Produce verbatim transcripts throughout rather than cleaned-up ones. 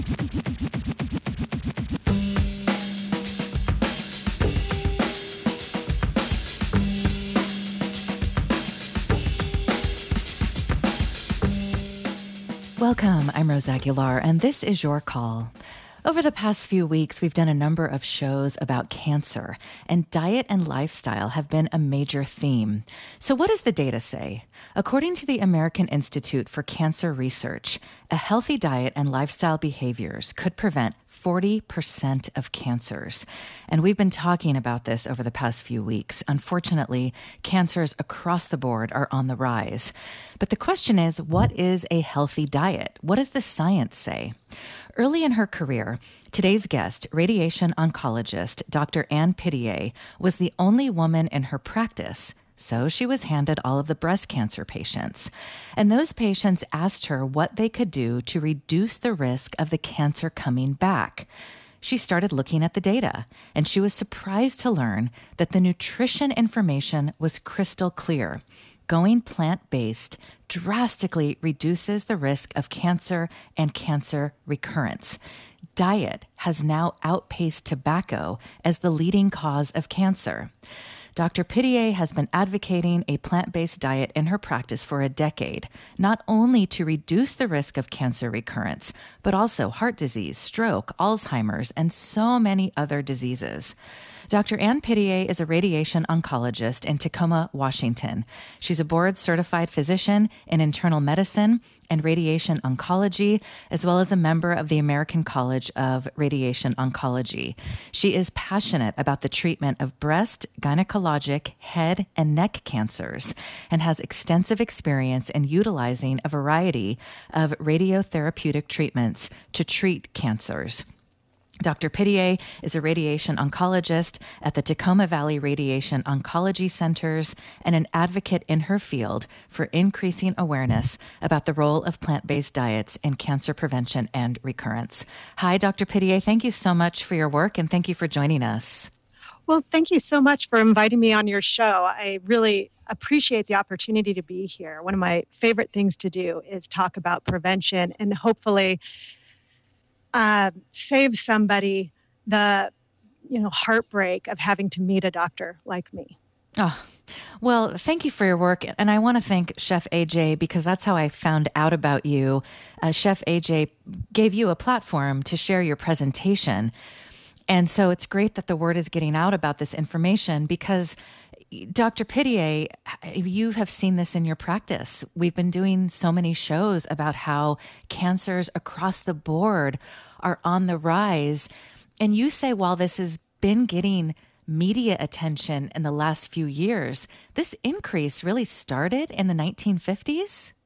Welcome, I'm Rose Aguilar, and this is Your Call. Over the past few weeks, we've done a number of shows about cancer, and diet and lifestyle have been a major theme. So what does the data say? According to the American Institute for Cancer Research, a healthy diet and lifestyle behaviors could prevent forty percent of cancers. And we've been talking about this over the past few weeks. Unfortunately, cancers across the board are on the rise. But the question is, what is a healthy diet? What does the science say? Early in her career, today's guest, radiation oncologist Doctor Ann Pityé, was the only woman in her practice, so she was handed all of the breast cancer patients. And those patients asked her what they could do to reduce the risk of the cancer coming back. She started looking at the data, and she was surprised to learn that the nutrition information was crystal clear. Going plant-based drastically reduces the risk of cancer and cancer recurrence. Diet has now outpaced tobacco as the leading cause of cancer. Doctor Pityé has been advocating a plant-based diet in her practice for a decade, not only to reduce the risk of cancer recurrence, but also heart disease, stroke, Alzheimer's, and so many other diseases. Doctor Ann Pityé is a radiation oncologist in Tacoma, Washington. She's a board-certified physician in internal medicine and radiation oncology, as well as a member of the American College of Radiation Oncology. She is passionate about the treatment of breast, gynecologic, head, and neck cancers, and has extensive experience in utilizing a variety of radiotherapeutic treatments to treat cancers. Doctor Pityé is a radiation oncologist at the Tacoma Valley Radiation Oncology Centers and an advocate in her field for increasing awareness about the role of plant-based diets in cancer prevention and recurrence. Hi, Doctor Pityé. Thank you so much for your work, and thank you for joining us. Well, thank you so much for inviting me on your show. I really appreciate the opportunity to be here. One of my favorite things to do is talk about prevention and hopefully Uh, save somebody the, you know, heartbreak of having to meet a doctor like me. Oh, well, thank you for your work. And I want to thank Chef A J because that's how I found out about you. Uh, Chef A J gave you a platform to share your presentation. And so it's great that the word is getting out about this information because Doctor Pityé, you have seen this in your practice. We've been doing so many shows about how cancers across the board are on the rise. And you say while this has been getting media attention in the last few years, this increase really started in the nineteen fifties?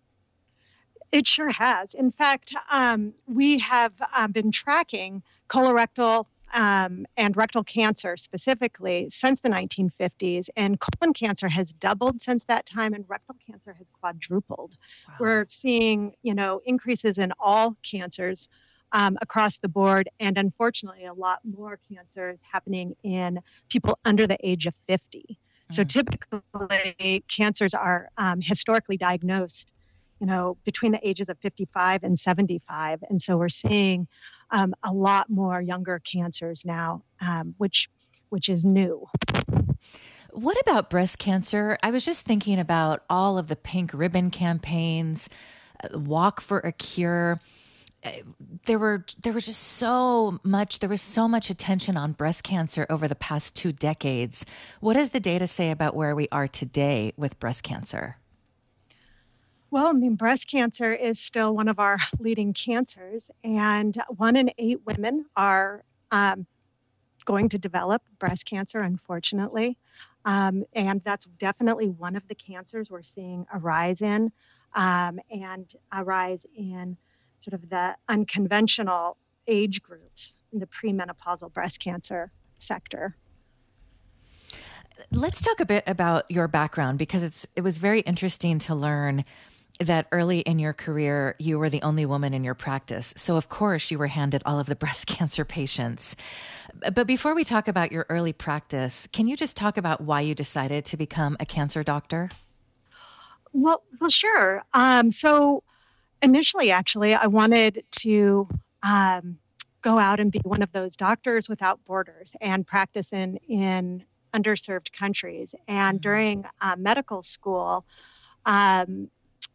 It sure has. In fact, um, we have uh, been tracking colorectal Um, and rectal cancer specifically since the nineteen fifties. And colon cancer has doubled since that time, and rectal cancer has quadrupled. Wow. We're seeing, you know, increases in all cancers um, across the board. And unfortunately, a lot more cancers happening in people under the age of fifty. Mm. So typically, cancers are um, historically diagnosed, you know, between the ages of fifty-five and seventy-five. And so we're seeing Um, a lot more younger cancers now, um, which which is new. What about breast cancer? I was just thinking about all of the pink ribbon campaigns, uh, Walk for a Cure. Uh, There were there was just so much there was so much attention on breast cancer over the past two decades. What does the data say about where we are today with breast cancer? Well, I mean, breast cancer is still one of our leading cancers, and one in eight women are um, going to develop breast cancer, unfortunately. Um, and that's definitely one of the cancers we're seeing a rise in, um, and a rise in sort of the unconventional age groups in the premenopausal breast cancer sector. Let's talk a bit about your background because it's it was very interesting to learn that early in your career, you were the only woman in your practice. So of course you were handed all of the breast cancer patients. But before we talk about your early practice, can you just talk about why you decided to become a cancer doctor? Well, well, sure. Um, so initially, actually, I wanted to um, go out and be one of those doctors without borders and practice in, in underserved countries. And Mm. during uh, medical school, um,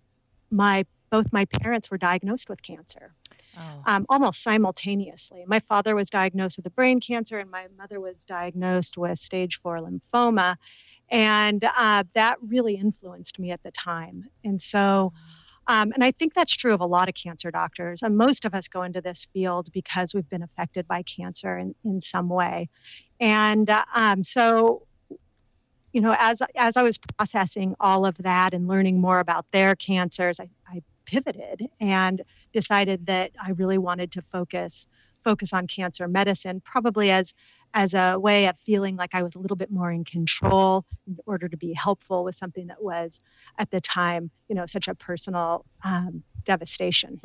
my both my parents were diagnosed with cancer Oh. um, almost simultaneously. My father was diagnosed with a brain cancer, and my mother was diagnosed with stage four lymphoma. And uh, that really influenced me at the time. And so, um, and I think that's true of a lot of cancer doctors. And most of us go into this field because we've been affected by cancer in, in some way. And uh, um, so, you know, as as I was processing all of that and learning more about their cancers, I, I pivoted and decided that I really wanted to focus focus on cancer medicine, probably as as a way of feeling like I was a little bit more in control in order to be helpful with something that was at the time, you know, such a personal um, devastation.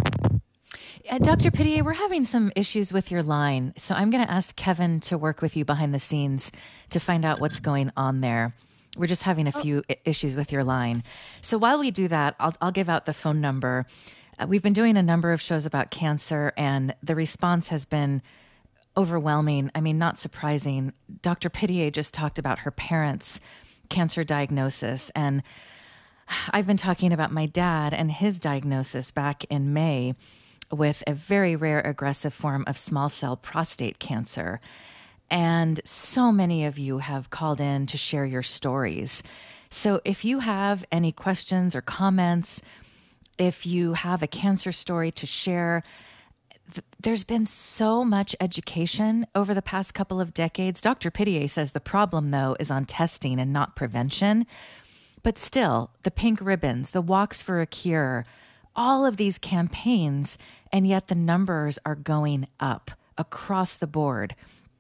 Uh, Doctor Pittier, we're having some issues with your line, so I'm going to ask Kevin to work with you behind the scenes to find out what's going on there. We're just having a few I- issues with your line. So while we do that, I'll, I'll give out the phone number. Uh, we've been doing a number of shows about cancer, and the response has been overwhelming. I mean, not surprising. Doctor Pittier just talked about her parents' cancer diagnosis, and I've been talking about my dad and his diagnosis back in May with a very rare aggressive form of small cell prostate cancer. And so many of you have called in to share your stories. So if you have any questions or comments, if you have a cancer story to share, th- there's been so much education over the past couple of decades. Doctor Pittier says the problem, though, is on testing and not prevention. But still, the pink ribbons, the walks for a cure, all of these campaigns, and yet the numbers are going up across the board.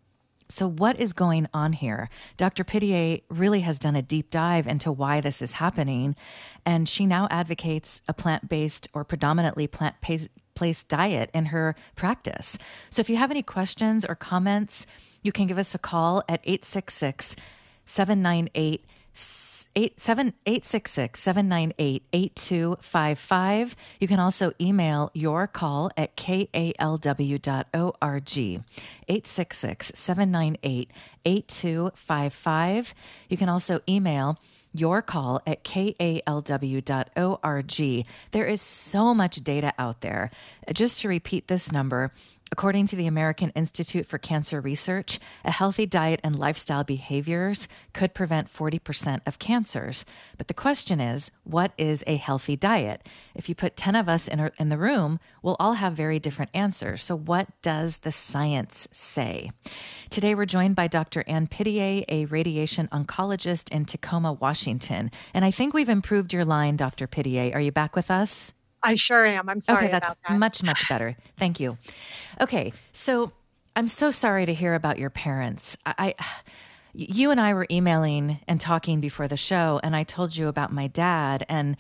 So what is going on here? Doctor Pittier really has done a deep dive into why this is happening, and she now advocates a plant-based or predominantly plant-based diet in her practice. So if you have any questions or comments, you can give us a call at eight six six, seven nine eight, eight seven eight six six seven nine eight eight two five five. You can also email your call at k a l w dot org. eight six six seven nine eight eight two five five. You can also email your call at k a l w dot org. There is so much data out there. Just to repeat this number, according to the American Institute for Cancer Research, a healthy diet and lifestyle behaviors could prevent forty percent of cancers. But the question is, what is a healthy diet? If you put ten of us in, a, in the room, we'll all have very different answers. So what does the science say? Today, we're joined by Doctor Ann Pittier, a radiation oncologist in Tacoma, Washington. And I think we've improved your line, Doctor Pittier. Are you back with us? I sure am. I'm sorry okay, that's about that. much, much better. Thank you. Okay, so I'm so sorry to hear about your parents. I, I, you and I were emailing and talking before the show, and I told you about my dad, and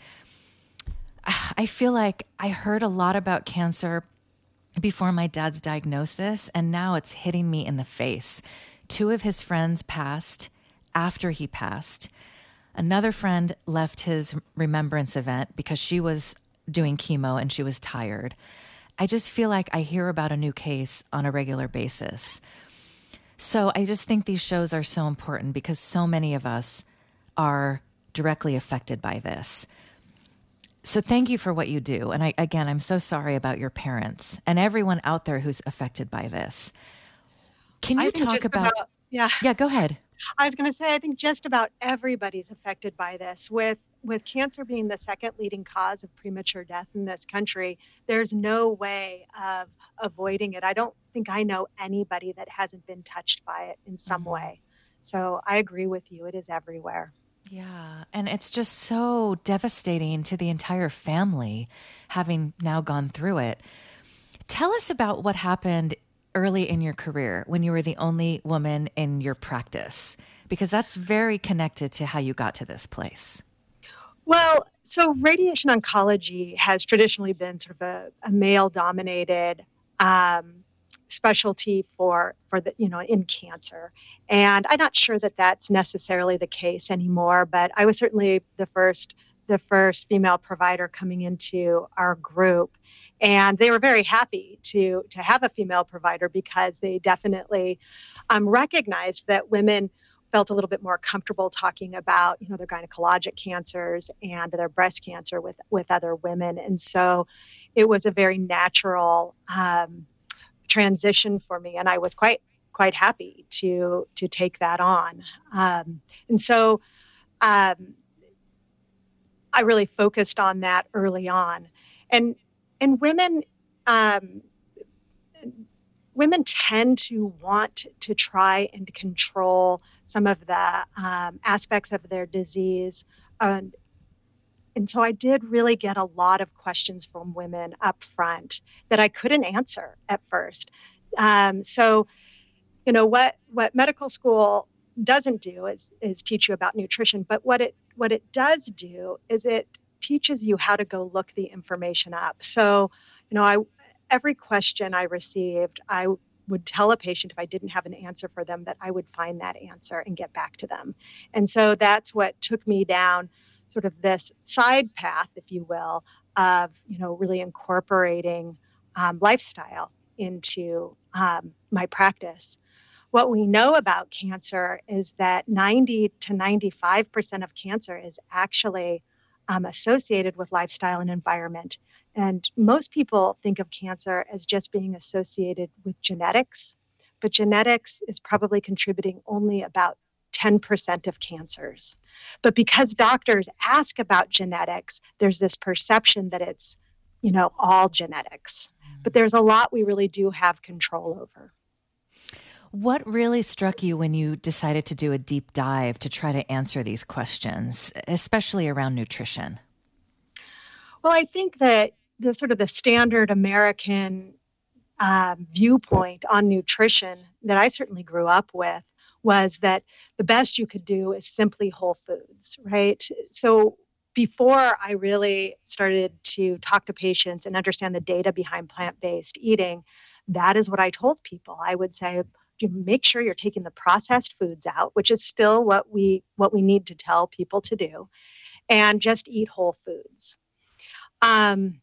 I feel like I heard a lot about cancer before my dad's diagnosis, and now it's hitting me in the face. Two of his friends passed after he passed. Another friend left his remembrance event because she was doing chemo and she was tired. I just feel like I hear about a new case on a regular basis. So I just think these shows are so important because so many of us are directly affected by this. So thank you for what you do. And I, again, I'm so sorry about your parents and everyone out there who's affected by this. Can you talk about, about... Yeah. Yeah, go ahead. I was going to say, I think just about everybody's affected by this. With with cancer being the second leading cause of premature death in this country, there's no way of avoiding it. I don't think I know anybody that hasn't been touched by it in some mm-hmm. way. So I agree with you. It is everywhere. Yeah. And it's just so devastating to the entire family having now gone through it. Tell us about what happened early in your career when you were the only woman in your practice, because that's very connected to how you got to this place. Well, so radiation oncology has traditionally been sort of a, a male-dominated um, specialty for for the you know in cancer, and I'm not sure that that's necessarily the case anymore. But I was certainly the first the first female provider coming into our group. And they were very happy to, to have a female provider because they definitely um, recognized that women felt a little bit more comfortable talking about, you know, their gynecologic cancers and their breast cancer with, with other women. And so it was a very natural um, transition for me. And I was quite, quite happy to, to take that on. Um, and so um, I really focused on that early on. And, and women, um, women tend to want to try and control some of the um, aspects of their disease. Um, and so I did really get a lot of questions from women up front that I couldn't answer at first. Um, so, you know, what, what medical school doesn't do is, is teach you about nutrition, but what it, what it does do is it teaches you how to go look the information up. So, you know, I, every question I received, I would tell a patient if I didn't have an answer for them that I would find that answer and get back to them. And so that's what took me down sort of this side path, if you will, of, you know, really incorporating um, lifestyle into um, my practice. What we know about cancer is that ninety to ninety-five percent of cancer is actually um, associated with lifestyle and environment. And most people think of cancer as just being associated with genetics, but genetics is probably contributing only about ten percent of cancers. But because doctors ask about genetics, there's this perception that it's, you know, all genetics. But there's a lot we really do have control over. What really struck you when you decided to do a deep dive to try to answer these questions, especially around nutrition? Well, I think that the sort of the standard American um, viewpoint on nutrition that I certainly grew up with was that the best you could do is simply whole foods, right? So before I really started to talk to patients and understand the data behind plant-based eating, that is what I told people. I would say, make sure you're taking the processed foods out, which is still what we what we need to tell people to do, and just eat whole foods. Um,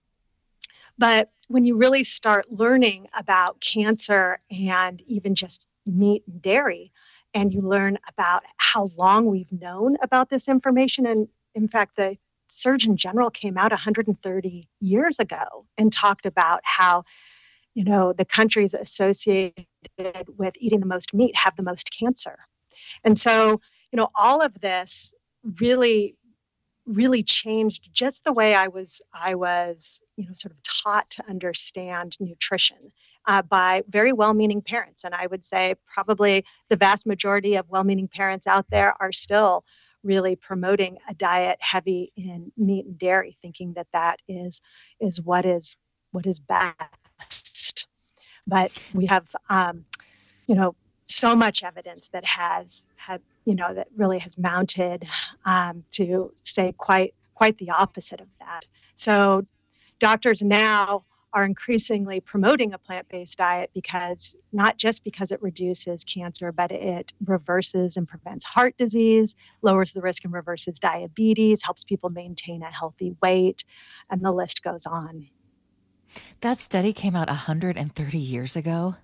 but when you really start learning about cancer and even just meat and dairy, and you learn about how long we've known about this information, and in fact, the Surgeon General came out one hundred thirty years ago and talked about how, you know, the countries associated with eating the most meat have the most cancer. And so, you know, all of this really really changed just the way I was, I was, you know, sort of taught to understand nutrition uh, by very well-meaning parents. And I would say probably the vast majority of well-meaning parents out there are still really promoting a diet heavy in meat and dairy, thinking that that is, is what is, what is best. But we have, um, you know, so much evidence that has had, you know, that really has mounted um, to say quite quite the opposite of that. So doctors now are increasingly promoting a plant-based diet because not just because it reduces cancer, but it reverses and prevents heart disease, lowers the risk and reverses diabetes, helps people maintain a healthy weight, and the list goes on. That study came out one hundred thirty years ago.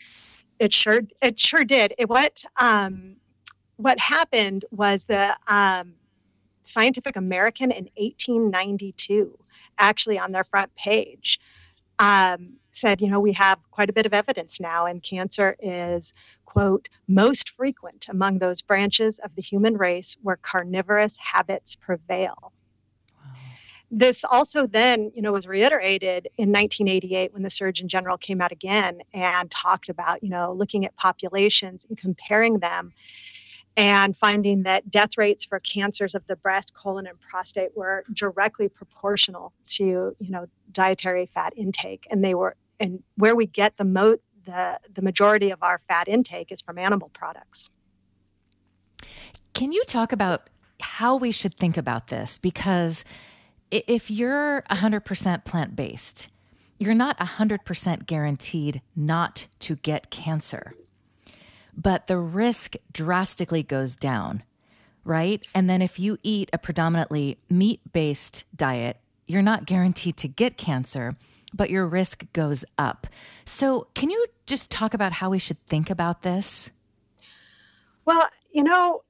It sure, it sure did. It, what um, what happened was the um, Scientific American in eighteen ninety-two, actually on their front page, um, said, you know, we have quite a bit of evidence now, and cancer is, quote, most frequent among those branches of the human race where carnivorous habits prevail. This also then, you know, was reiterated in nineteen eighty-eight when the Surgeon General came out again and talked about, you know, looking at populations and comparing them and finding that death rates for cancers of the breast, colon, and prostate were directly proportional to, you know, dietary fat intake. And they were, and where we get the mo- the the majority of our fat intake is from animal products. Can you talk about how we should think about this? Because if you're one hundred percent plant-based, you're not one hundred percent guaranteed not to get cancer, but the risk drastically goes down. right? And then if you eat a predominantly meat-based diet, you're not guaranteed to get cancer, but your risk goes up. So can you just talk about how we should think about this? Well, you know,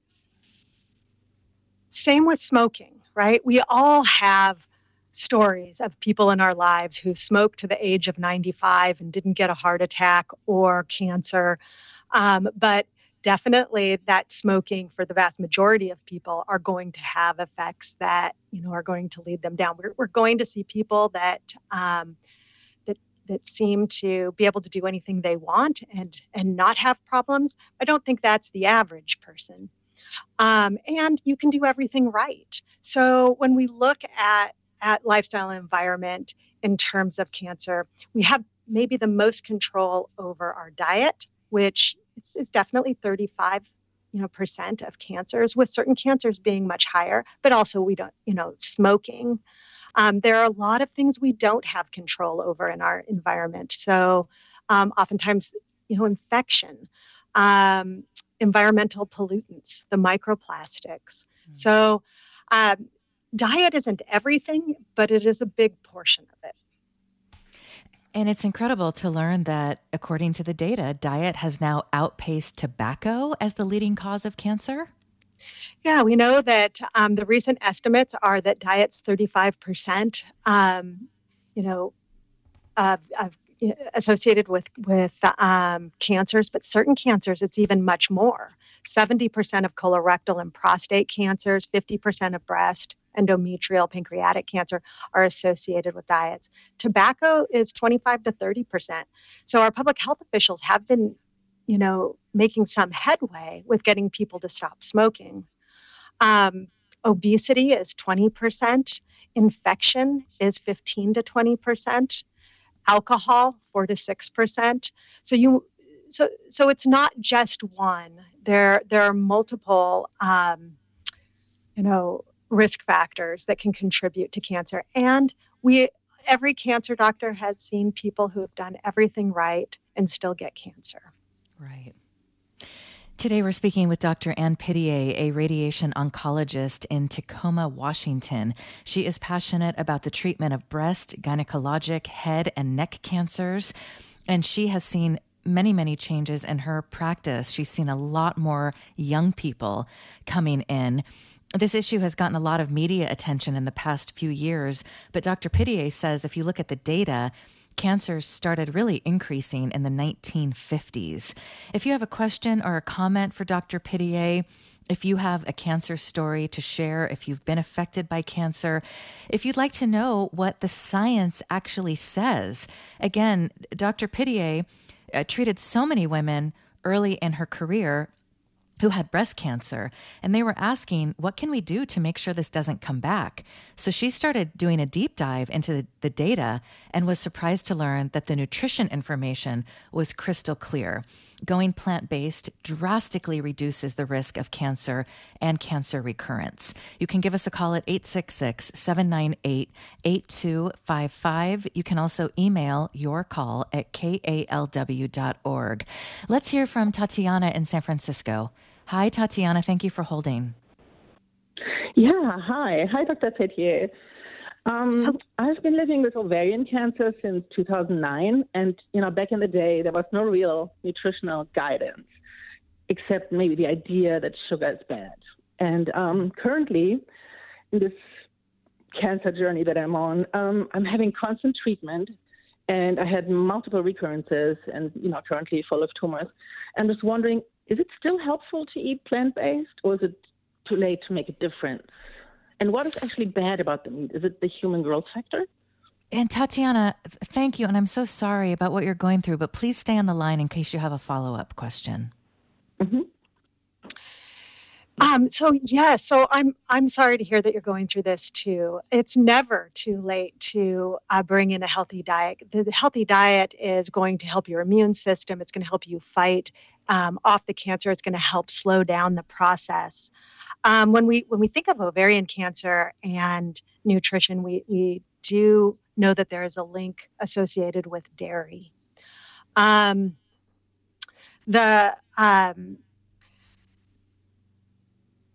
same with smoking, right? We all have stories of people in our lives who smoked to the age of ninety-five and didn't get a heart attack or cancer. Um, but definitely that smoking for the vast majority of people are going to have effects that, you know, are going to lead them down. We're, we're going to see people that, um, that, that seem to be able to do anything they want and, and not have problems. I don't think that's the average person. Um, and you can do everything right. So when we look at, at lifestyle and environment in terms of cancer, we have maybe the most control over our diet, which is, is definitely thirty-five you know, percent of cancers, with certain cancers being much higher, but also we don't, you know, smoking. Um, there are a lot of things we don't have control over in our environment. So um, oftentimes, you know, infection, um, environmental pollutants, the microplastics. Mm. So um, diet isn't everything, but it is a big portion of it. And it's incredible to learn that, according to the data, diet has now outpaced tobacco as the leading cause of cancer. Yeah, we know that um, the recent estimates are that diet's thirty-five percent, um, you know, of, of associated with with um, cancers, but certain cancers, it's even much more. seventy percent of colorectal and prostate cancers, fifty percent of breast, endometrial, pancreatic cancer are associated with diets. Tobacco is twenty-five to thirty percent. So our public health officials have been, you know, making some headway with getting people to stop smoking. Um, obesity is twenty percent. Infection is fifteen to twenty percent. Alcohol, four to six percent. So you, so so it's not just one. There there are multiple, um, you know, risk factors that can contribute to cancer. And we every cancer doctor has seen people who have done everything right and still get cancer. Right. Today, we're speaking with Doctor Ann Pittier, a radiation oncologist in Tacoma, Washington. She is passionate about the treatment of breast, gynecologic, head, and neck cancers, and she has seen many, many changes in her practice. She's seen a lot more young people coming in. This issue has gotten a lot of media attention in the past few years, but Doctor Pittier says if you look at the data, cancers started really increasing in the nineteen fifties. If you have a question or a comment for Doctor Pittier, if you have a cancer story to share, if you've been affected by cancer, if you'd like to know what the science actually says, again, Doctor Pittier uh, treated so many women early in her career who had breast cancer, and they were asking, what can we do to make sure this doesn't come back? So she started doing a deep dive into the, the data and was surprised to learn that the nutrition information was crystal clear. Going plant-based drastically reduces the risk of cancer and cancer recurrence. You can give us a call at eight six six, seven nine eight, eight two five five. You can also email your call at k a l w dot org. Let's hear from Tatiana in San Francisco. Hi, Tatiana. Thank you for holding. Yeah, hi. Hi, Doctor Pittier. Um, I've been living with ovarian cancer since two thousand nine, and you know, back in the day, there was no real nutritional guidance, except maybe the idea that sugar is bad. And um, currently, in this cancer journey that I'm on, um, I'm having constant treatment, and I had multiple recurrences, and you know, currently full of tumors. And was wondering, is it still helpful to eat plant-based, or is it too late to make a difference? And what is actually bad about the meat? Is it the human growth factor? And Tatiana, thank you. And I'm so sorry about what you're going through, but please stay on the line in case you have a follow-up question. Mm-hmm. Um, so yeah, so I'm I'm sorry to hear that you're going through this too. It's never too late to uh, bring in a healthy diet. The, the healthy diet is going to help your immune system. It's going to help you fight um, off the cancer. It's going to help slow down the process. Um, when we when we think of ovarian cancer and nutrition, we we do know that there is a link associated with dairy. Um, the um,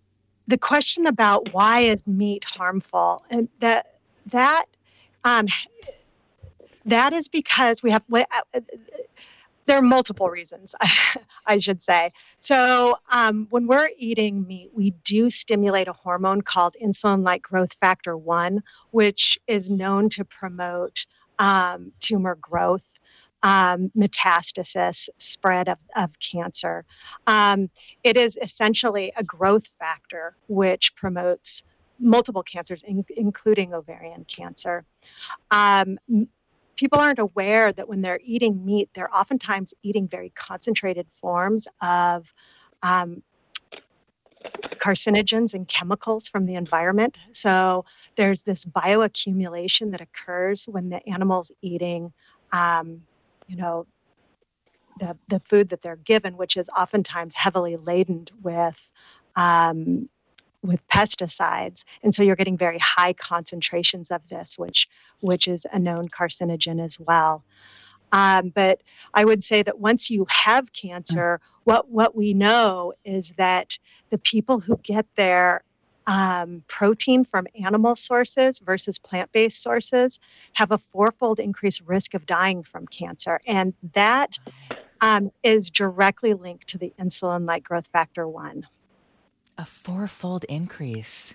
the question about why is meat harmful, and that that um, that is because we have. There are multiple reasons, I should say. So um, when we're eating meat, we do stimulate a hormone called insulin-like growth factor one, which is known to promote um, tumor growth, um, metastasis, spread of, of cancer. Um, it is essentially a growth factor which promotes multiple cancers, in, including ovarian cancer. Um, People aren't aware that when they're eating meat, they're oftentimes eating very concentrated forms of um, carcinogens and chemicals from the environment. So there's this bioaccumulation that occurs when the animal's eating, um, you know, the, the food that they're given, which is oftentimes heavily laden with um, with pesticides. And so you're getting very high concentrations of this, which which is a known carcinogen as well. Um, but I would say that once you have cancer, what, what we know is that the people who get their um, protein from animal sources versus plant-based sources have a fourfold increased risk of dying from cancer. And that um, is directly linked to the insulin-like growth factor one. A fourfold increase.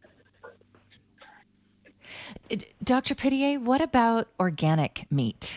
Doctor Pithier, what about organic meat?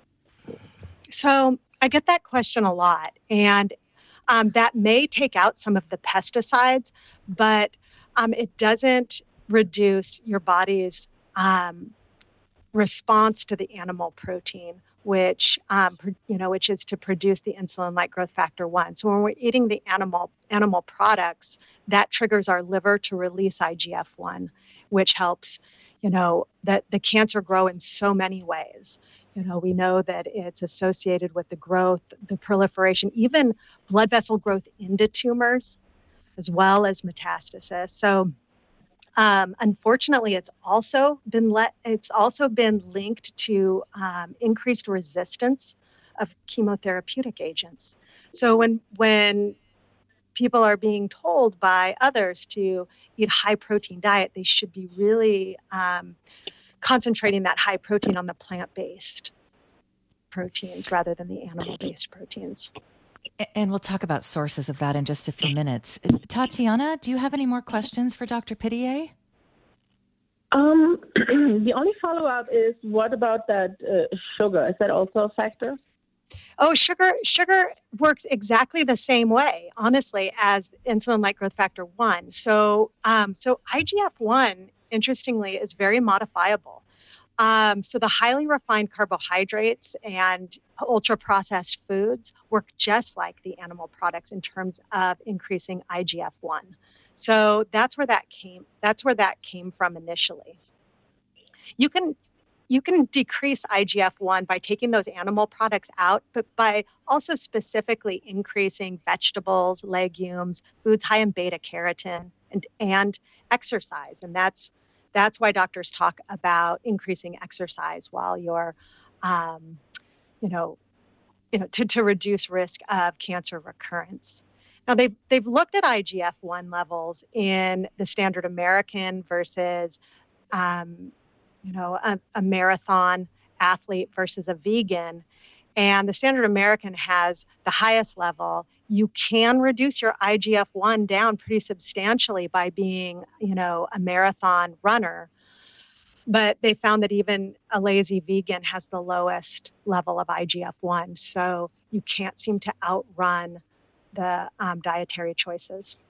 So I get that question a lot, and um, that may take out some of the pesticides, but um, it doesn't reduce your body's um, response to the animal protein, which um, you know, which is to produce the insulin-like growth factor one. So when we're eating the animal animal products, that triggers our liver to release I G F one, which helps, you know, that the cancer grow in so many ways. You know, we know that it's associated with the growth, the proliferation, even blood vessel growth into tumors, as well as metastasis. So Um, unfortunately, it's also been let. It's also been linked to um, increased resistance of chemotherapeutic agents. So when when people are being told by others to eat a high protein diet, they should be really um, concentrating that high protein on the plant-based proteins rather than the animal-based proteins. And we'll talk about sources of that in just a few minutes. Tatiana, do you have any more questions for Doctor Pithier? Um, the only follow-up is, what about that uh, sugar? Is that also a factor? Oh, sugar sugar works exactly the same way, honestly, as insulin-like growth factor one. So, um, so I G F one, interestingly, is very modifiable. Um, so the highly refined carbohydrates and ultra-processed foods work just like the animal products in terms of increasing I G F one. So that's where that came. That's where that came from initially. You can you can decrease I G F one by taking those animal products out, but by also specifically increasing vegetables, legumes, foods high in beta carotene, and and exercise. And that's That's why doctors talk about increasing exercise while you're, um, you know, you know, to, to reduce risk of cancer recurrence. Now they've they've looked at I G F one levels in the standard American versus, um, you know, a, a marathon athlete versus a vegan, and the standard American has the highest level. You can reduce your I G F one down pretty substantially by being, you know, a marathon runner. But they found that even a lazy vegan has the lowest level of I G F one. So you can't seem to outrun the um, dietary choices.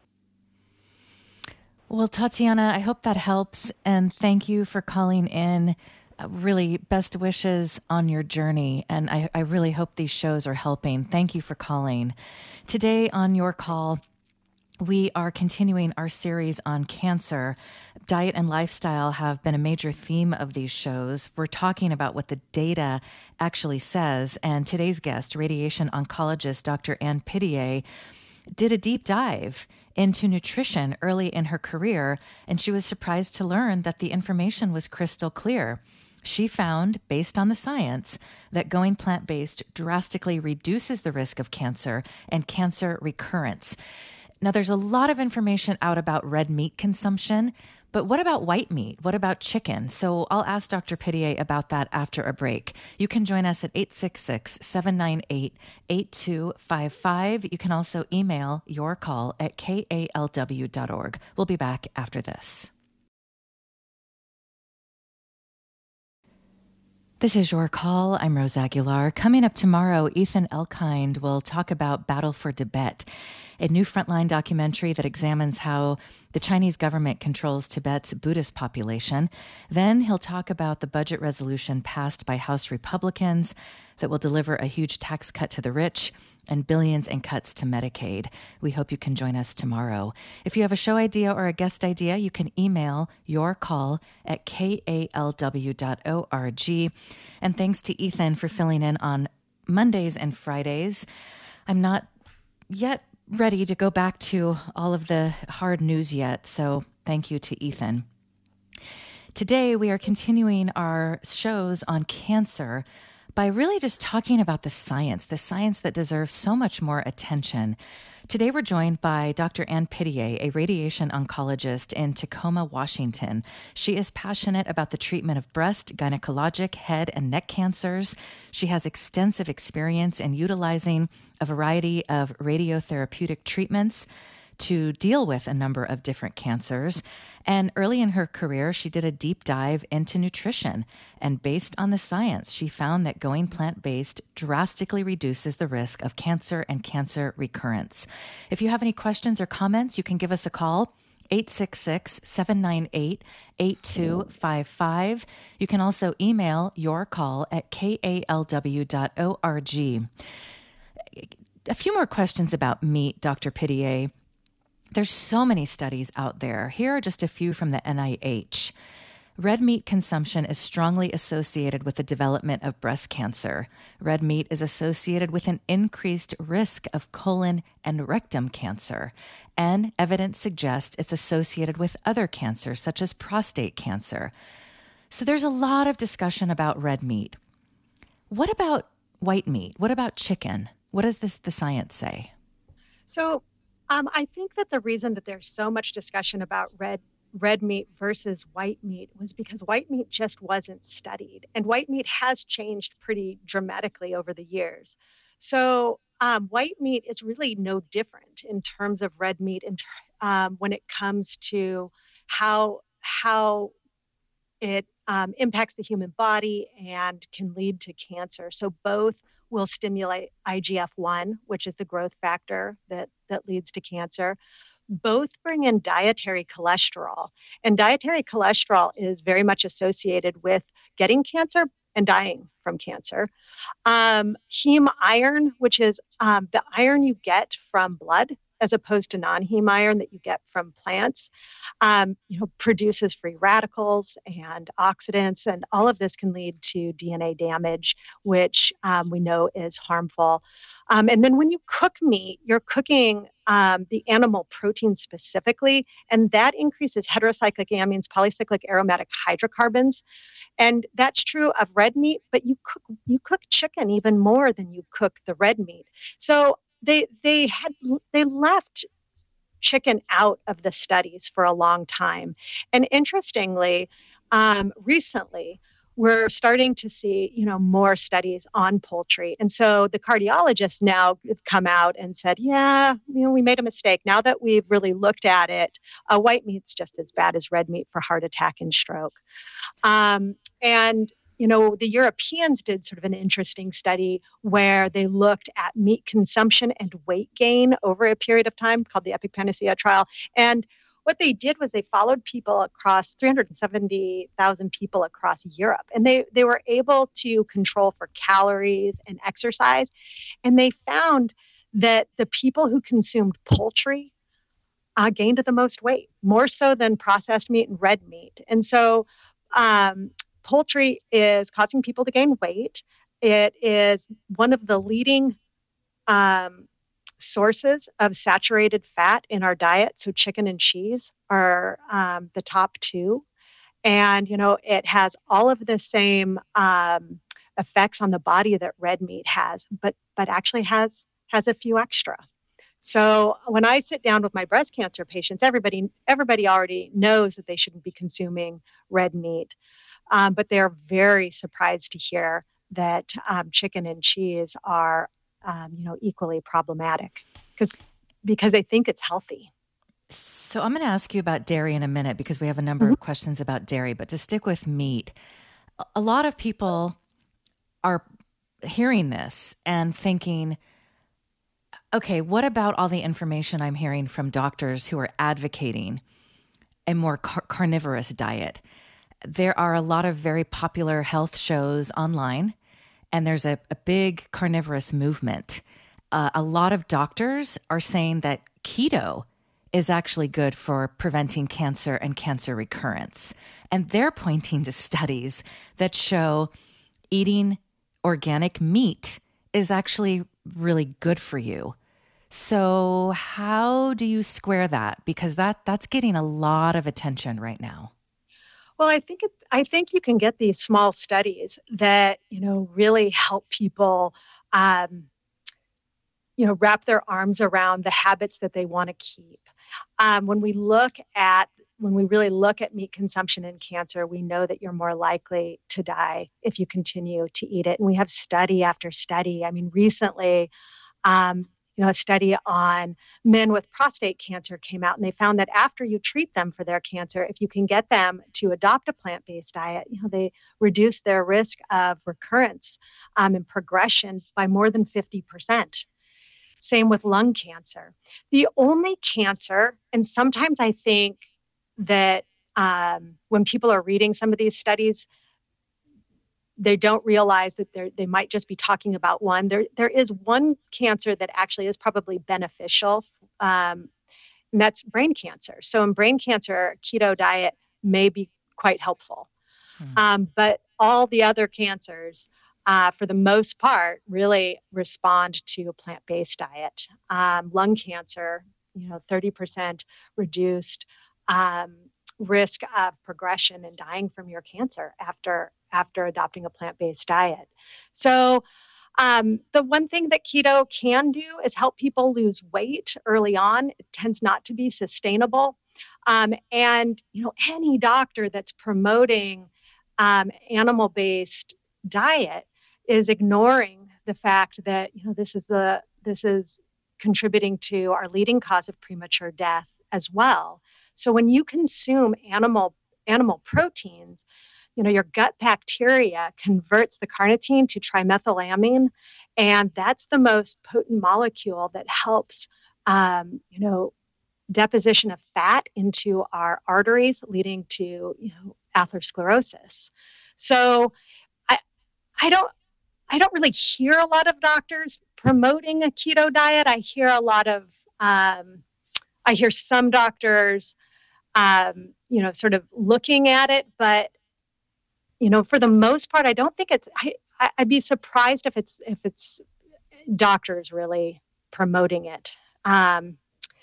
Well, Tatiana, I hope that helps. And thank you for calling in. Uh, really, best wishes on your journey. And I, I really hope these shows are helping. Thank you for calling. Today on Your Call, we are continuing our series on cancer. Diet and lifestyle have been a major theme of these shows. We're talking about what the data actually says. And today's guest, radiation oncologist Doctor Ann Pithier, did a deep dive into nutrition early in her career, and she was surprised to learn that the information was crystal clear. She found, based on the science, that going plant-based drastically reduces the risk of cancer and cancer recurrence. Now, there's a lot of information out about red meat consumption, but what about white meat? What about chicken? So I'll ask Doctor Pithier about that after a break. You can join us at eight six six, seven nine eight, eight two five five. You can also email your call at k a l w dot org. We'll be back after this. This is Your Call. I'm Rose Aguilar. Coming up tomorrow, Ethan Elkind will talk about Battle for Tibet, a new Frontline documentary that examines how the Chinese government controls Tibet's Buddhist population. Then he'll talk about the budget resolution passed by House Republicans that will deliver a huge tax cut to the rich and billions in cuts to Medicaid. We hope you can join us tomorrow. If you have a show idea or a guest idea, you can email your call at k a l w dot org. And thanks to Ethan for filling in on Mondays and Fridays. I'm not yet ready to go back to all of the hard news yet, so thank you to Ethan. Today, we are continuing our shows on cancer by really just talking about the science, the science that deserves so much more attention. Today, we're joined by Doctor Ann Pithier, a radiation oncologist in Tacoma, Washington. She is passionate about the treatment of breast, gynecologic, head, and neck cancers. She has extensive experience in utilizing a variety of radiotherapeutic treatments to deal with a number of different cancers. And early in her career, she did a deep dive into nutrition. And based on the science, she found that going plant-based drastically reduces the risk of cancer and cancer recurrence. If you have any questions or comments, you can give us a call, eight six six, seven nine eight, eight two five five. You can also email your call at k a l w dot org. A few more questions about meat, Doctor Pithier. There's so many studies out there. Here are just a few from the N I H. Red meat consumption is strongly associated with the development of breast cancer. Red meat is associated with an increased risk of colon and rectum cancer. And evidence suggests it's associated with other cancers, such as prostate cancer. So there's a lot of discussion about red meat. What about white meat? What about chicken? What does this, the science say? So um, I think that the reason that there's so much discussion about red red meat versus white meat was because white meat just wasn't studied. And white meat has changed pretty dramatically over the years. So um, white meat is really no different in terms of red meat in, um, when it comes to how, how it um, impacts the human body and can lead to cancer. So both will stimulate I G F one, which is the growth factor that, that leads to cancer. Both bring in dietary cholesterol. And dietary cholesterol is very much associated with getting cancer and dying from cancer. Um, heme iron, which is um, the iron you get from blood, as opposed to non-heme iron that you get from plants, um, you know, produces free radicals and oxidants, and all of this can lead to D N A damage, which um, we know is harmful. Um, and then when you cook meat, you're cooking um, the animal protein specifically, and that increases heterocyclic amines, polycyclic aromatic hydrocarbons, and that's true of red meat. But you cook you cook chicken even more than you cook the red meat. So They they had they left chicken out of the studies for a long time, and interestingly, um, recently we're starting to see you know more studies on poultry, and so the cardiologists now have come out and said, yeah, you know, we made a mistake. Now that we've really looked at it, uh, white meat's just as bad as red meat for heart attack and stroke, um, and. You know, the Europeans did sort of an interesting study where they looked at meat consumption and weight gain over a period of time called the Epic Panacea trial. And what they did was they followed people across three hundred seventy thousand people across Europe. And they, they were able to control for calories and exercise. And they found that the people who consumed poultry uh, gained the most weight, more so than processed meat and red meat. And so, um, poultry is causing people to gain weight. It is one of the leading um, sources of saturated fat in our diet. So chicken and cheese are um, the top two. And, you know, it has all of the same um, effects on the body that red meat has, but but actually has has a few extra. So when I sit down with my breast cancer patients, everybody everybody already knows that they shouldn't be consuming red meat, um, but they're very surprised to hear that um, chicken and cheese are, um, you know, equally problematic because because they think it's healthy. So I'm going to ask you about dairy in a minute because we have a number Mhm. of questions about dairy, but to stick with meat, a- a lot of people are hearing this and thinking, okay, what about all the information I'm hearing from doctors who are advocating a more car- carnivorous diet? There are a lot of very popular health shows online, and there's a, a big carnivorous movement. Uh, a lot of doctors are saying that keto is actually good for preventing cancer and cancer recurrence. And they're pointing to studies that show eating organic meat is actually really good for you. So how do you square that? Because that that's getting a lot of attention right now. Well, I think it, I think you can get these small studies that you know really help people. Um, you know, wrap their arms around the habits that they want to keep. Um, when we look at when we really look at meat consumption and cancer, we know that you're more likely to die if you continue to eat it. And we have study after study. I mean, recently, um, you know, a study on men with prostate cancer came out, and they found that after you treat them for their cancer, if you can get them to adopt a plant-based diet, you know, they reduce their risk of recurrence um, and progression by more than fifty percent. Same with lung cancer. The only cancer, and sometimes I think that um, when people are reading some of these studies, they don't realize that they they might just be talking about one. There, there is one cancer that actually is probably beneficial, um, and that's brain cancer. So in brain cancer, keto diet may be quite helpful. Hmm. Um, but all the other cancers, uh, for the most part, really respond to a plant-based diet. Um, lung cancer, you know, thirty percent reduced um, risk of progression and dying from your cancer after after adopting a plant-based diet. So um, the one thing that keto can do is help people lose weight early on. It tends not to be sustainable. Um, and, you know, any doctor that's promoting um, animal-based diet is ignoring the fact that, you know, this is the this is contributing to our leading cause of premature death as well. So when you consume animal animal proteins, you know, your gut bacteria converts the carnitine to trimethylamine, and that's the most potent molecule that helps, um, you know, deposition of fat into our arteries, leading to, you know, atherosclerosis. So I, I don't, I don't really hear a lot of doctors promoting a keto diet. I hear a lot of, um, I hear some doctors, um, you know, sort of looking at it, but you know, for the most part, I don't think it's. I, I- I'd be surprised if it's if it's doctors really promoting it, um,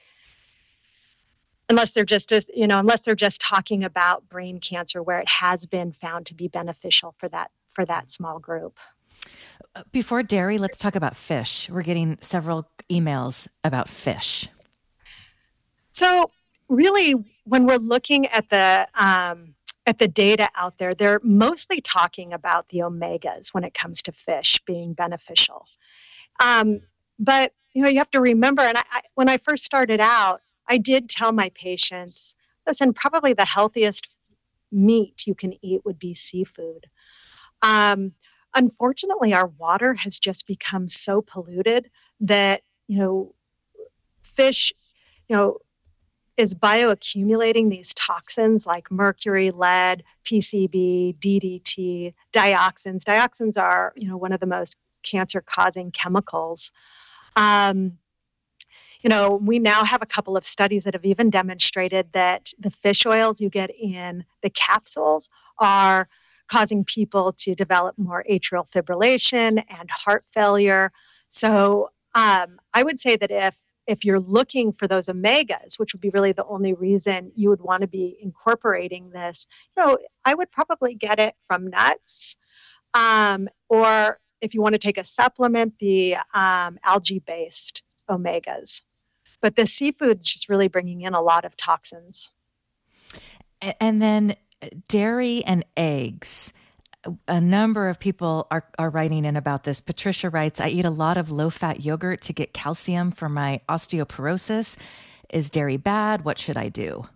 unless they're just, just you know, unless they're just talking about brain cancer where it has been found to be beneficial for that for that small group. Before dairy, let's talk about fish. We're getting several emails about fish. So really, when we're looking at the um, at the data out there, they're mostly talking about the omegas when it comes to fish being beneficial. Um, but you know, you have to remember, and I, I, when I first started out, I did tell my patients, listen, probably the healthiest meat you can eat would be seafood. Um, Unfortunately, our water has just become so polluted that you know, fish, you know, is bioaccumulating these toxins like mercury, lead, P C B, D D T, dioxins. Dioxins are, you know, one of the most cancer-causing chemicals. Um, you know, we now have a couple of studies that have even demonstrated that the fish oils you get in the capsules are causing people to develop more atrial fibrillation and heart failure. So um, I would say that if if you're looking for those omegas, which would be really the only reason you would want to be incorporating this, you know, I would probably get it from nuts, um, or if you want to take a supplement, the um, algae-based omegas. but the seafood's just really bringing in a lot of toxins. And then dairy and eggs. A number of people are, are writing in about this. Patricia writes, I eat a lot of low-fat yogurt to get calcium for my osteoporosis. Is dairy bad? What should I do?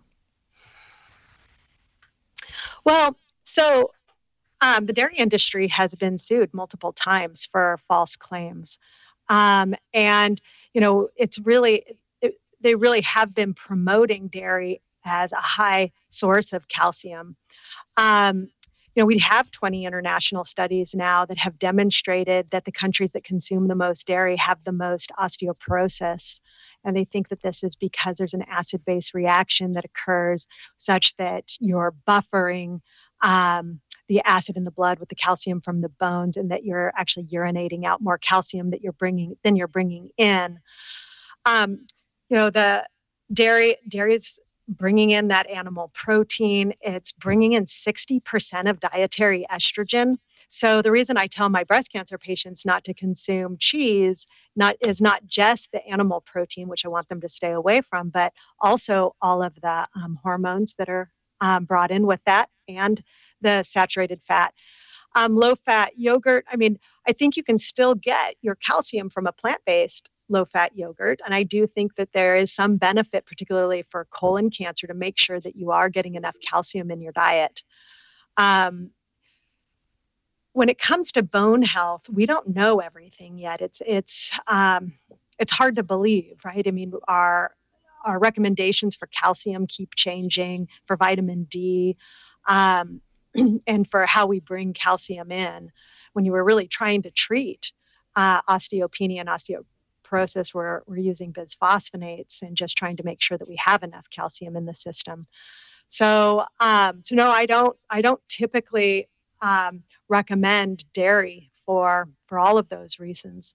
Well, so um, the dairy industry has been sued multiple times for false claims. Um, and, you know, it's really, it, they really have been promoting dairy as a high source of calcium. Um, you know, we have twenty international studies now that have demonstrated that the countries that consume the most dairy have the most osteoporosis. And they think that this is because there's an acid-base reaction that occurs such that you're buffering um, the acid in the blood with the calcium from the bones, and that you're actually urinating out more calcium that you're bringing than you're bringing in. Um, you know, the dairy dairy is bringing in that animal protein. It's bringing in sixty percent of dietary estrogen. So the reason I tell my breast cancer patients not to consume cheese not is not just the animal protein, which I want them to stay away from, but also all of the um, hormones that are um, brought in with that, and the saturated fat. Um, low-fat yogurt, I mean, I think you can still get your calcium from a plant-based low-fat yogurt. And I do think that there is some benefit, particularly for colon cancer, to make sure that you are getting enough calcium in your diet. Um, when it comes to bone health, we don't know everything yet. It's it's um, it's hard to believe, right? I mean, our our recommendations for calcium keep changing, for vitamin D, um, and for how we bring calcium in. When you were really trying to treat uh, osteopenia and osteoporosis, we're, we're using bisphosphonates and just trying to make sure that we have enough calcium in the system. So, um, so no, I don't. I don't typically um, recommend dairy for for all of those reasons.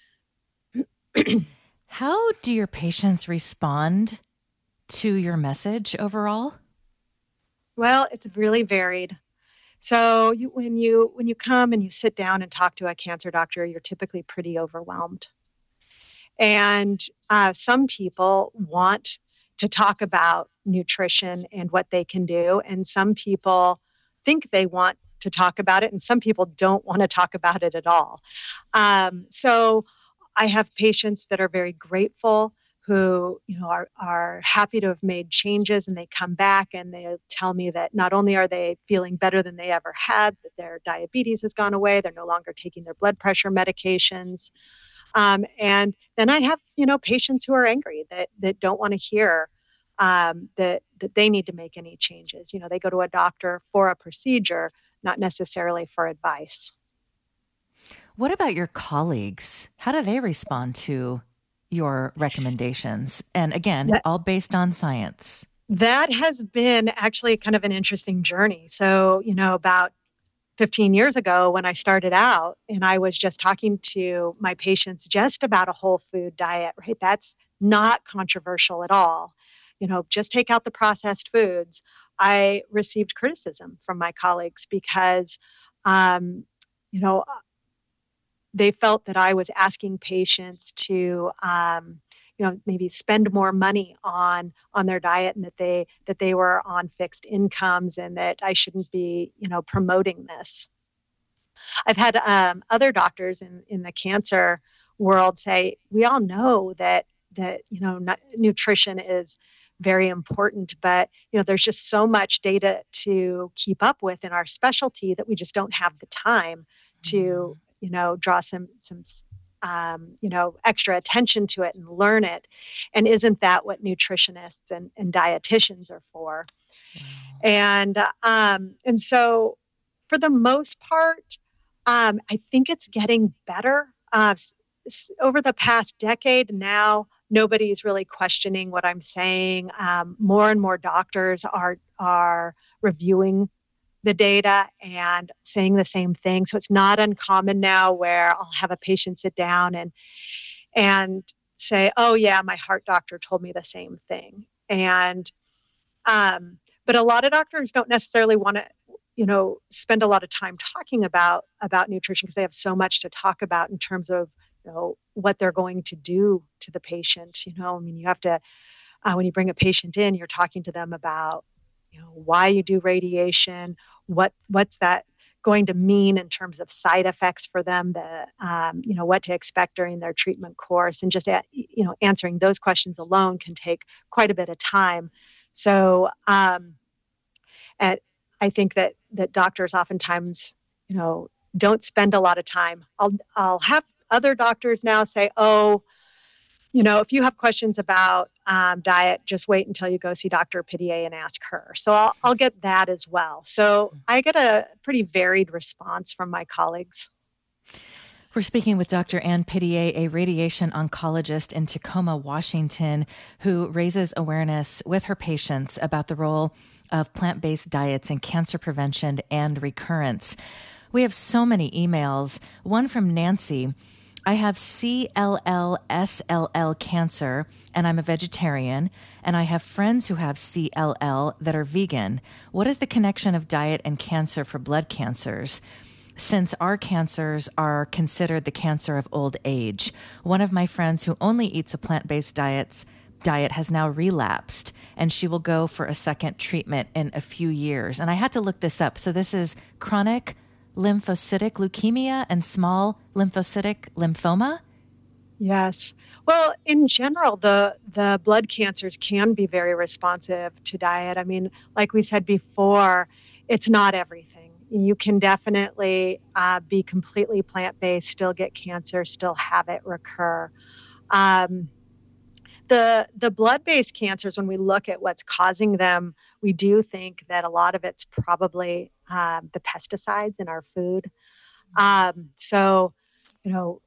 How do your patients respond to your message overall? Well, it's really varied. So you, when you when you come and you sit down and talk to a cancer doctor, you're typically pretty overwhelmed. And uh, some people want to talk about nutrition and what they can do, and some people think they want to talk about it, and some people don't want to talk about it at all. Um, so I have patients that are very grateful, who, you know, are, are happy to have made changes, and they come back and they tell me that not only are they feeling better than they ever had, that their diabetes has gone away, they're no longer taking their blood pressure medications. Um, and then I have, you know, patients who are angry that that don't want to hear um, that that they need to make any changes. You know, they go to a doctor for a procedure, not necessarily for advice. What about your colleagues? How do they respond to your recommendations? And again, that, all based on science. That has been actually kind of an interesting journey. So, you know, about fifteen years ago when I started out and I was just talking to my patients just about a whole food diet, right? That's not controversial at all. You know, just take out the processed foods. I received criticism from my colleagues because, um, you know, they felt that I was asking patients to, um, you know, maybe spend more money on on their diet, and that they that they were on fixed incomes, and that I shouldn't be, you know, promoting this. I've had um, other doctors in, in the cancer world say, we all know that that you know n- nutrition is very important, but you know there's just so much data to keep up with in our specialty that we just don't have the time to you know draw some some um, you know extra attention to it and learn it. And isn't that what nutritionists and, and dietitians are for? Wow. And um, and so for the most part, um, I think it's getting better. Uh, s- s- over the past decade now, nobody's really questioning what I'm saying. Um, more and more doctors are are reviewing the data and saying the same thing. So it's not uncommon now where I'll have a patient sit down and and say, "Oh yeah, my heart doctor told me the same thing." And um, but a lot of doctors don't necessarily want to, you know, spend a lot of time talking about about nutrition because they have so much to talk about in terms of you know, what they're going to do to the patient. You know, I mean, you have to, uh, when you bring a patient in, you're talking to them about, you know, why you do radiation, what what's that going to mean in terms of side effects for them, the, um, you know, what to expect during their treatment course. And just, a- you know, answering those questions alone can take quite a bit of time. So, um, and I think that, that doctors oftentimes, you know, don't spend a lot of time. I'll, I'll have other doctors now say, oh, you know, if you have questions about um, diet, just wait until you go see Doctor Pidier and ask her. So I'll, I'll get that as well. So I get a pretty varied response from my colleagues. We're speaking with Doctor Ann Pidier, a radiation oncologist in Tacoma, Washington, who raises awareness with her patients about the role of plant-based diets in cancer prevention and recurrence. We have so many emails. One from Nancy. I have C L L S L L cancer, and I'm a vegetarian, and I have friends who have C L L that are vegan. What is the connection of diet and cancer for blood cancers? Since our cancers are considered the cancer of old age, one of my friends who only eats a plant-based diets, diet has now relapsed, and she will go for a second treatment in a few years. And I had to look this up. So this is chronic lymphocytic leukemia and small lymphocytic lymphoma? Yes. Well, in general, the the blood cancers can be very responsive to diet. I mean, like we said before, it's not everything. You can definitely uh, be completely plant-based, still get cancer, still have it recur. Um, the the blood-based cancers, when we look at what's causing them, we do think that a lot of it's probably um, the pesticides in our food. Um, so, you know,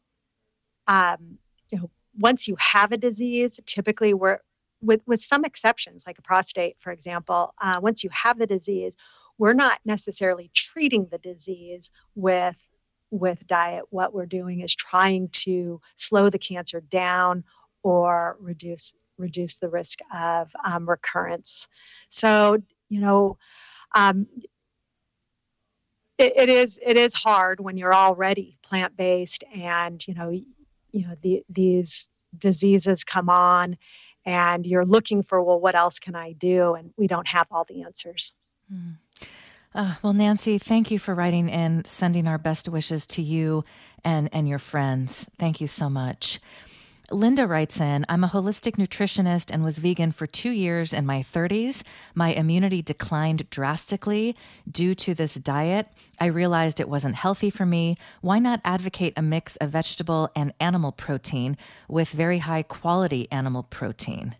um, you know, once you have a disease, typically we're with with some exceptions, like a prostate, for example. Uh, once you have the disease, we're not necessarily treating the disease with with diet. What we're doing is trying to slow the cancer down or reduce reduce the risk of um, recurrence. So, you know, um, it, it is it is hard when you're already plant based, and you know, you know the, these diseases come on, and you're looking for, well, what else can I do? And we don't have all the answers. Mm. Uh, well, Nancy, thank you for writing in, sending our best wishes to you and, and your friends. Thank you so much. Linda writes in, I'm a holistic nutritionist and was vegan for two years in my thirties. My immunity declined drastically due to this diet. I realized it wasn't healthy for me. Why not advocate a mix of vegetable and animal protein with very high quality animal protein?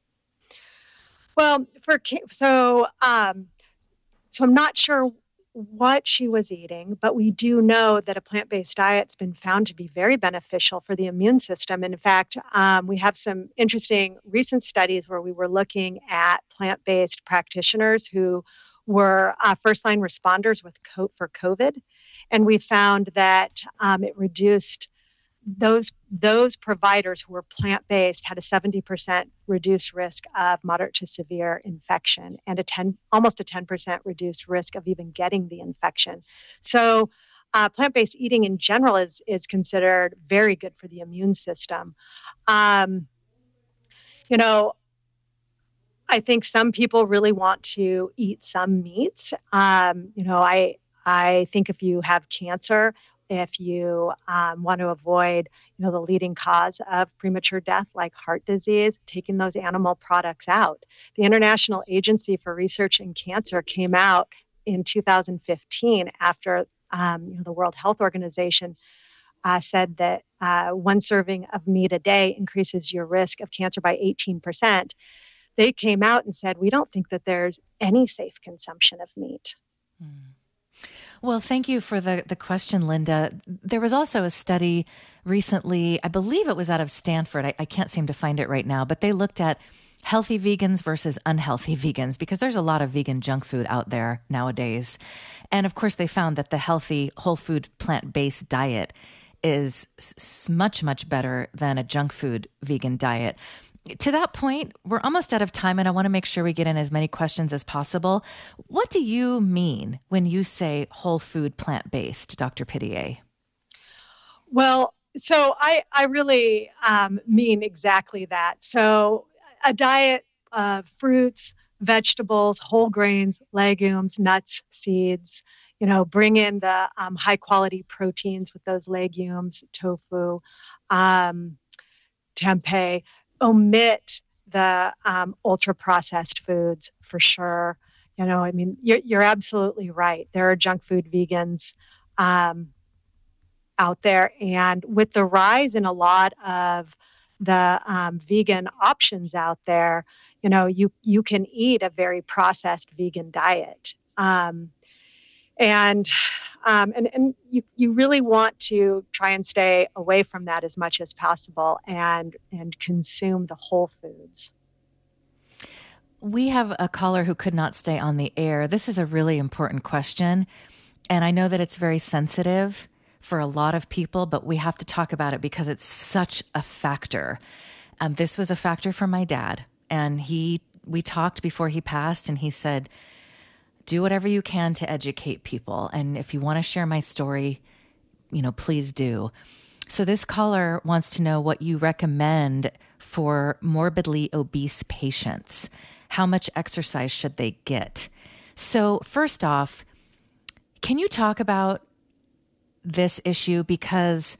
Well, for so um, so I'm not sure what she was eating, but we do know that a plant-based diet's been found to be very beneficial for the immune system. And in fact, um, we have some interesting recent studies where we were looking at plant-based practitioners who were uh, first-line responders with co- for COVID, and we found that um, it reduced those those providers who were plant-based had a seventy percent reduced risk of moderate to severe infection and a ten almost a ten percent reduced risk of even getting the infection. So uh, plant-based eating in general is is considered very good for the immune system. Um, you know, I think some people really want to eat some meats. Um, you know, I I think if you have cancer, if you um, want to avoid, you know, the leading cause of premature death, like heart disease, taking those animal products out. The International Agency for Research in Cancer came out in two thousand fifteen after um, you know, the World Health Organization uh, said that uh, one serving of meat a day increases your risk of cancer by eighteen percent. They came out and said, we don't think that there's any safe consumption of meat. Hmm. Well, thank you for the, the question, Linda. There was also a study recently, I believe it was out of Stanford. I, I can't seem to find it right now, but they looked at healthy vegans versus unhealthy vegans, because there's a lot of vegan junk food out there nowadays. And of course, they found that the healthy, whole food, plant-based diet is s- much, much better than a junk food vegan diet. To that point, we're almost out of time, and I want to make sure we get in as many questions as possible. What do you mean when you say whole food plant-based, Doctor Pidier? Well, So I, I really um, mean exactly that. So a diet of fruits, vegetables, whole grains, legumes, nuts, seeds, you know, bring in the um, high quality proteins with those legumes, tofu, um, tempeh, omit the um, ultra processed foods for sure. You know, I mean, you're, you're absolutely right. There are junk food vegans. Um, out there. And with the rise in a lot of the um, vegan options out there, you know, you you can eat a very processed vegan diet. Um, and um, and and you you really want to try and stay away from that as much as possible and and consume the whole foods. We have a caller who could not stay on the air. This is a really important question, and I know that it's very sensitive for a lot of people, but we have to talk about it because it's such a factor. Um, this was a factor for my dad, and he we talked before he passed, and he said, do whatever you can to educate people. And if you want to share my story, you know, please do. So this caller wants to know what you recommend for morbidly obese patients. How much exercise should they get? So first off, can you talk about this issue? Because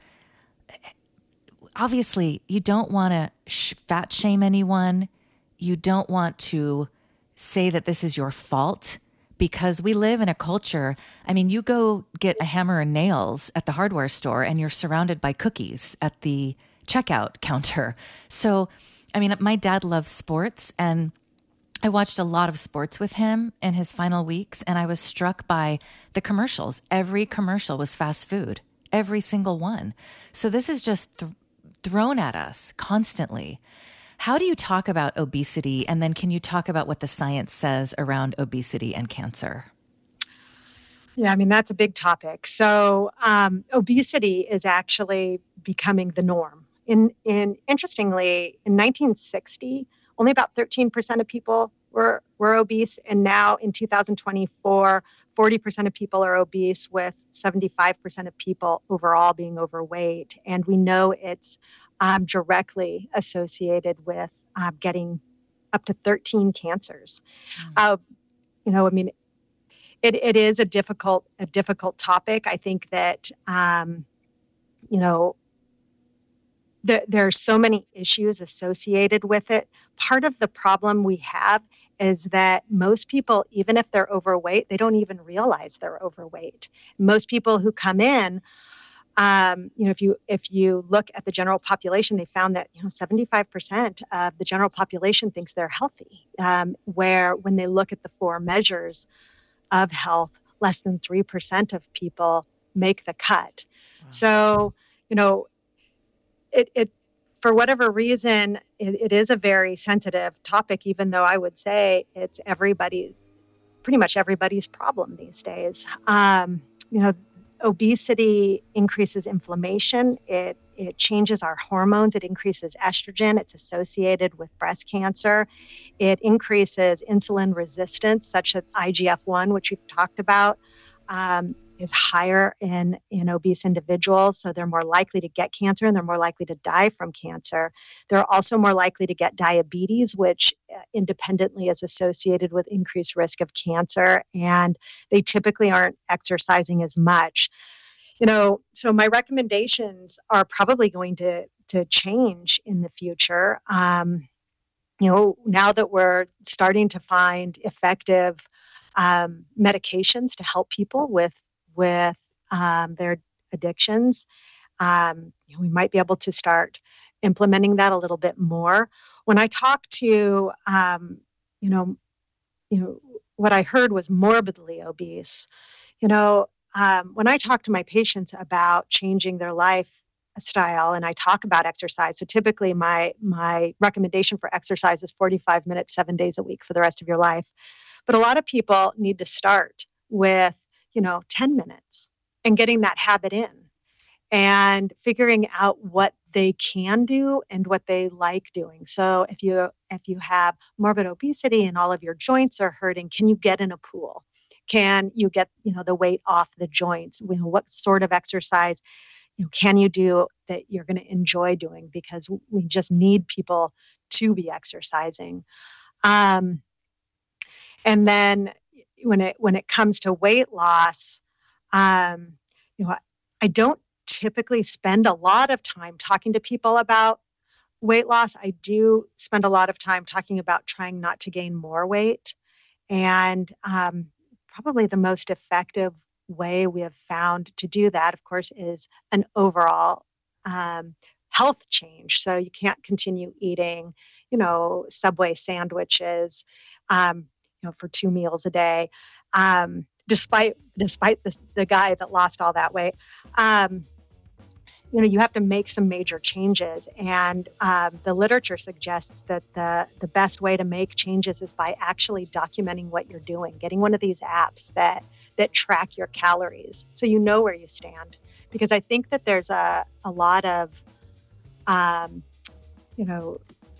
obviously you don't want to sh- fat shame anyone. You don't want to say that this is your fault, because we live in a culture. I mean, you go get a hammer and nails at the hardware store and you're surrounded by cookies at the checkout counter. So, I mean, my dad loves sports, and I watched a lot of sports with him in his final weeks, and I was struck by the commercials. Every commercial was fast food, every single one. So this is just th- thrown at us constantly. How do you talk about obesity? And then can you talk about what the science says around obesity and cancer? Yeah, I mean, that's a big topic. So um, obesity is actually becoming the norm. In, in interestingly, in nineteen sixty, only about thirteen percent of people were, were obese. And now in two thousand twenty-four, forty percent of people are obese, with seventy-five percent of people overall being overweight. And we know it's um, directly associated with uh, getting up to thirteen cancers. Mm. Uh, you know, I mean, it, it is a difficult, a difficult topic. I think that, um, you know, there, there are so many issues associated with it. Part of the problem we have is that most people, even if they're overweight, they don't even realize they're overweight. Most people who come in, um, you know, if you if you look at the general population, they found that you know seventy-five percent of the general population thinks they're healthy. Um, where when they look at the four measures of health, less than three percent of people make the cut. Wow. So, you know, it, it for whatever reason, it, it is a very sensitive topic, even though I would say it's everybody's, pretty much everybody's problem these days. Um, you know, obesity increases inflammation. It it changes our hormones. It increases estrogen. It's associated with breast cancer. It increases insulin resistance, such that I G F one, which we've talked about, um, is higher in, in obese individuals. So they're more likely to get cancer, and they're more likely to die from cancer. They're also more likely to get diabetes, which independently is associated with increased risk of cancer. And they typically aren't exercising as much. You know, so my recommendations are probably going to, to change in the future. Um, you know, now that we're starting to find effective um, medications to help people with with um, their addictions, um, you know, we might be able to start implementing that a little bit more. When I talk to, um, you know, you know, what I heard was morbidly obese. You know, um, when I talk to my patients about changing their lifestyle, and I talk about exercise, so typically my my recommendation for exercise is forty-five minutes, seven days a week for the rest of your life. But a lot of people need to start with, you know, ten minutes and getting that habit in and figuring out what they can do and what they like doing. So if you if you have morbid obesity and all of your joints are hurting, can you get in a pool? Can you get, you know, the weight off the joints? You know, what sort of exercise you know, can you do that you're going to enjoy doing? Because we just need people to be exercising. Um, and then when it when it comes to weight loss, um, you know, I don't typically spend a lot of time talking to people about weight loss. I do spend a lot of time talking about trying not to gain more weight. And um, probably the most effective way we have found to do that, of course, is an overall um, health change. So you can't continue eating, you know, Subway sandwiches, um, you know, for two meals a day, um, despite despite the, the guy that lost all that weight. Um, you know, you have to make some major changes. And um, the literature suggests that the, the best way to make changes is by actually documenting what you're doing, getting one of these apps that that track your calories so you know where you stand. Because I think that there's a, a lot of, um, you know,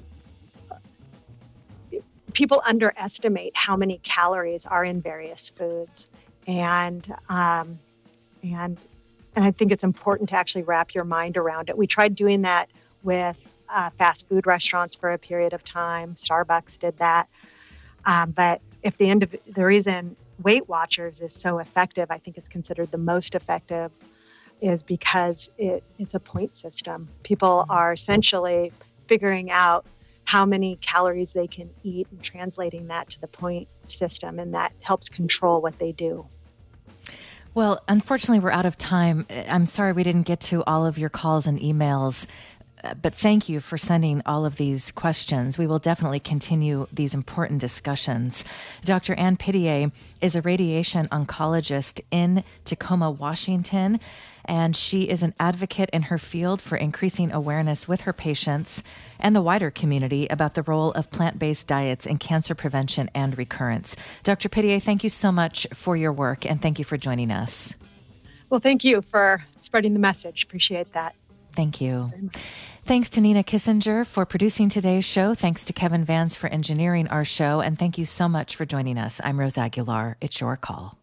people underestimate how many calories are in various foods. And, um, and, And I think it's important to actually wrap your mind around it. We tried doing that with uh, fast food restaurants for a period of time. Starbucks did that. Um, but if the end of the reason Weight Watchers is so effective, I think it's considered the most effective, is because it, it's a point system. People are essentially figuring out how many calories they can eat and translating that to the point system, and that helps control what they do. Well, unfortunately, we're out of time. I'm sorry we didn't get to all of your calls and emails, but thank you for sending all of these questions. We will definitely continue these important discussions. Doctor Ann Pittier is a radiation oncologist in Tacoma, Washington, and she is an advocate in her field for increasing awareness with her patients and the wider community about the role of plant-based diets in cancer prevention and recurrence. Doctor Pittier, thank you so much for your work, and thank you for joining us. Well, thank you for spreading the message. Appreciate that. Thank you. Thanks to Nina Kissinger for producing today's show. Thanks to Kevin Vance for engineering our show. And thank you so much for joining us. I'm Rose Aguilar. It's your call.